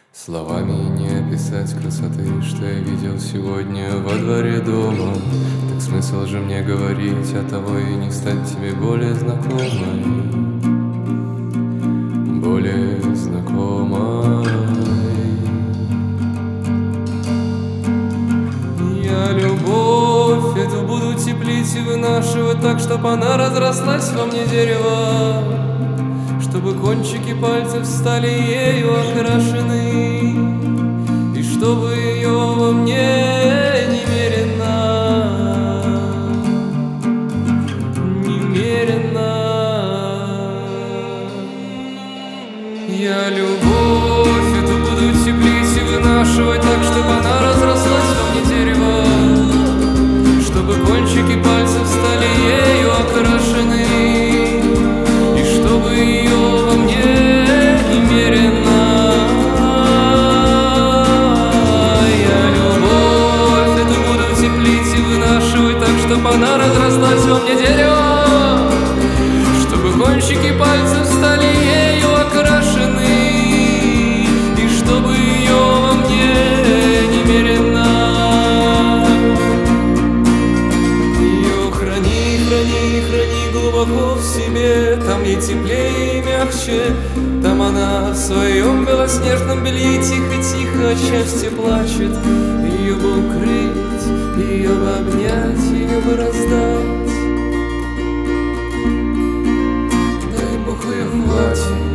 Словами не описать красоты, что я видел сегодня во дворе дома. Так смысл же мне говорить, от того и не стать тебе более знакомой, более знакомой. Я любовь эту буду теплить и вынашивать так, чтоб она разрослась во мне дерево, чтобы кончики пальцев стали ею окрашены, и чтобы ее во мне немерено. Я любовь эту буду теплить и вынашивать так, чтобы она разрослась во мне дерево, чтобы кончики пальцев стали ею окрашены, и чтобы ее во мне немерено. Я любовь эту буду теплить и вынашивать так, чтобы она разрослась во мне дерево, чтобы кончики пальцев стали ею окрашены, и чтобы ее во мне немерено. Ее храни, храни, храни глубоко в себе, там ей теплее и мягче, там она в своем белоснежном белье тихо-тихо от счастья плачет. Ее бы укрыть, ее бы обнять, ее бы раздать. Дай Бог, ее хватит.